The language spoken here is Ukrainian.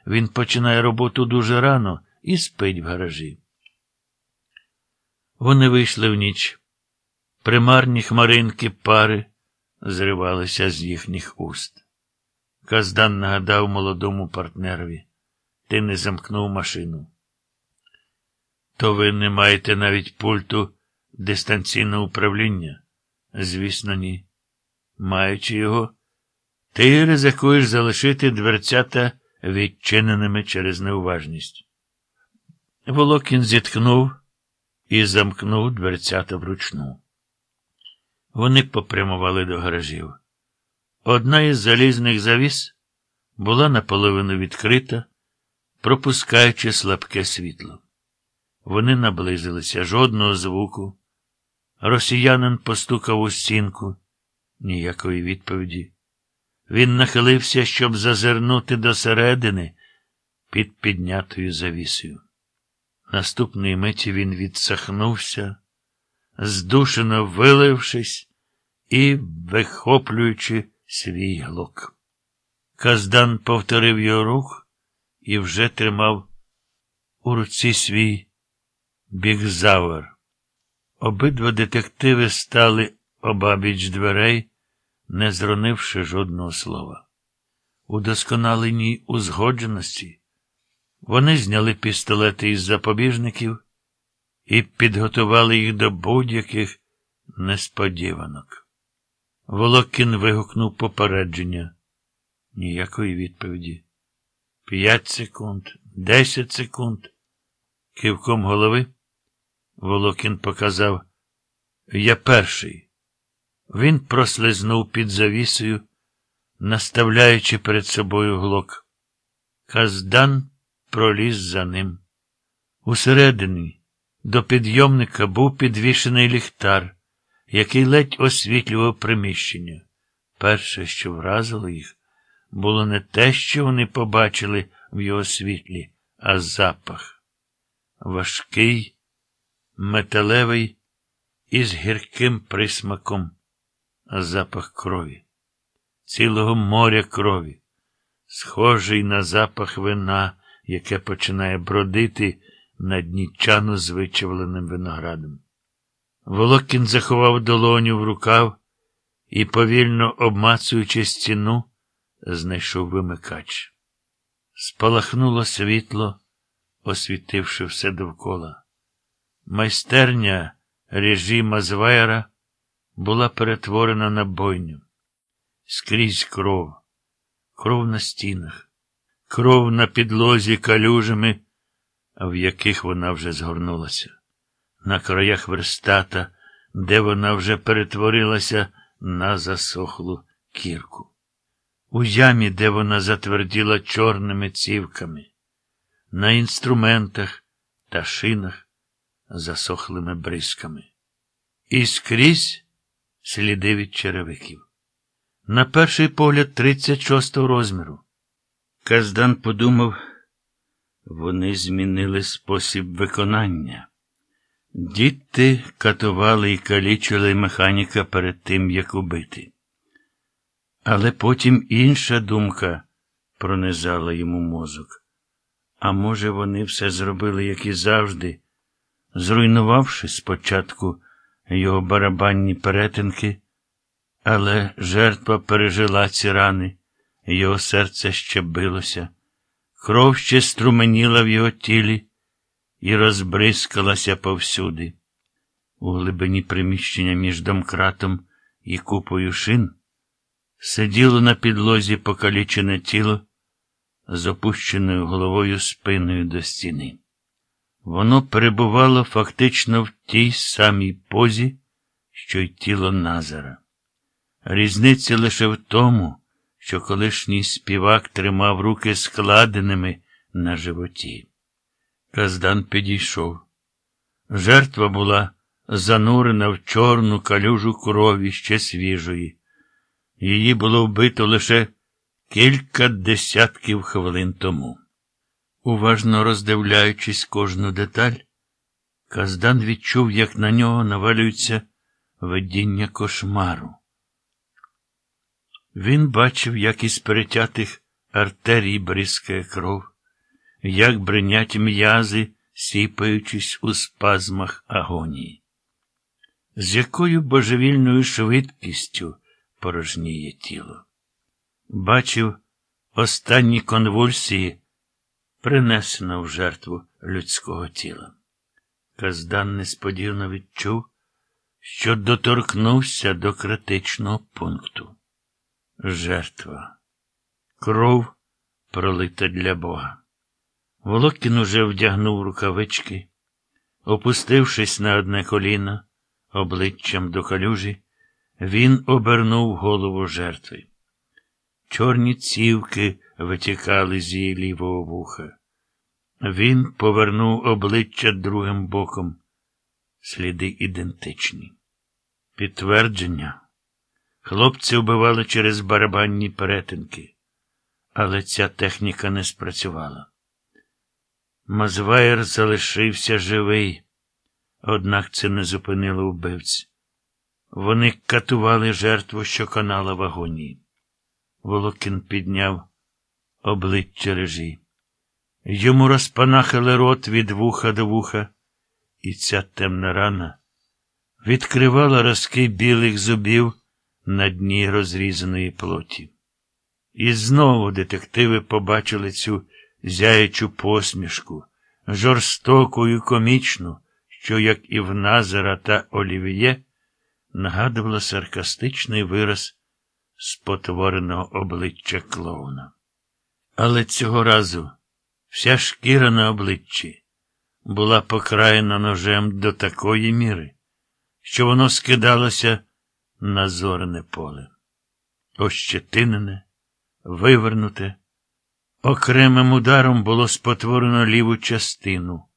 він починає роботу дуже рано і спить в гаражі. Вони вийшли в ніч. Примарні хмаринки пари зривалися з їхніх уст. Каздан нагадав молодому партнерові: ти не замкнув машину. То ви не маєте навіть пульту дистанційного управління? Звісно, ні. Маючи його, ти ризикуєш залишити дверцята відчиненими через неуважність. Волокін зітхнув і замкнув дверцята вручну. Вони попрямували до гаражів. Одна із залізних завіс була наполовину відкрита, пропускаючи слабке світло. Вони наблизилися, жодного звуку. Росіянин постукав у стінку. Ніякої відповіді. Він нахилився, щоб зазирнути досередини під піднятою завісою. Наступної миті він відсахнувся, здушено вилившись і вихоплюючи свій глок. Каздан повторив його рух і вже тримав у руці свій бігзавер. Обидва детективи стали обабіч дверей, не зронивши жодного слова. У досконаленій узгодженості вони зняли пістолети із запобіжників і підготували їх до будь-яких несподіванок. Волокін вигукнув попередження. Ніякої відповіді. 5 секунд, 10 секунд. Кивком голови Волокін показав: я перший. Він прослизнув під завісою, наставляючи перед собою глок. Каздан проліз за ним. Усередині до підйомника був підвішений ліхтар, який ледь освітлював приміщення. Перше, що вразило їх, було не те, що вони побачили в його світлі, а запах. Важкий, металевий, із гірким присмаком. Запах крові. Цілого моря крові. Схожий на запах вина, яке починає бродити на дні чану з вичавленим виноградом. Волокін заховав долоню в рукав і, повільно обмацуючи стіну, знайшов вимикач. Спалахнуло світло, освітивши все довкола. Майстерня Режі Мазваєра була перетворена на бойню. Скрізь кров. Кров на стінах. Кров на підлозі калюжами, в яких вона вже згорнулася. На краях верстата, де вона вже перетворилася на засохлу кірку. У ямі, де вона затверділа чорними цівками. На інструментах та шинах засохлими бризками. І скрізь сліди від черевиків. На перший погляд 36-го розміру. Каздан подумав, вони змінили спосіб виконання. Діти катували і калічили механіка перед тим, як убити. Але потім інша думка пронизала йому мозок. А може, вони все зробили, як і завжди, зруйнувавши спочатку його барабанні перетинки, але жертва пережила ці рани, його серце ще билося, кров ще струменіла в його тілі і розбризкалася повсюди. У глибині приміщення між домкратом і купою шин сиділо на підлозі покалічене тіло з опущеною головою спиною до стіни. Воно перебувало фактично в тій самій позі, що й тіло Назара. Різниця лише в тому, що колишній співак тримав руки складеними на животі. Каздан підійшов. Жертва була занурена в чорну калюжу крові, ще свіжої. Її було вбито лише кілька десятків хвилин тому. Уважно роздивляючись кожну деталь, Каздан відчув, як на нього навалюється видіння кошмару. Він бачив, як із перетятих артерій бризкає кров, як бринять м'язи, сіпаючись у спазмах агонії. З якою божевільною швидкістю порожніє тіло. Бачив останні конвульсії, принесено в жертву людського тіла. Каздан несподівано відчув, що доторкнувся до критичного пункту. Жертва. Кров, пролита для Бога. Волокін уже вдягнув рукавички, опустившись на одне коліно, обличчям до калюжі, він обернув голову жертви. Чорні цівки витікали з її лівого вуха. Він повернув обличчя другим боком. Сліди ідентичні. Підтвердження. Хлопці вбивали через барабанні перетинки. Але ця техніка не спрацювала. Мазваєр залишився живий. Однак це не зупинило вбивць. Вони катували жертву, що канала в агонії. Волокін підняв обличчя режі. Йому розпанахили рот від вуха до вуха, і ця темна рана відкривала розки білих зубів на дні розрізаної плоті. І знову детективи побачили цю зяючу посмішку, жорстоку і комічну, що, як і в Назара та Олів'є, нагадувала саркастичний вираз спотвореного обличчя клоуна. Але цього разу вся шкіра на обличчі була покраєна ножем до такої міри, що воно скидалося на зорне поле. Ощетинене, вивернуте, окремим ударом було спотворено ліву частину,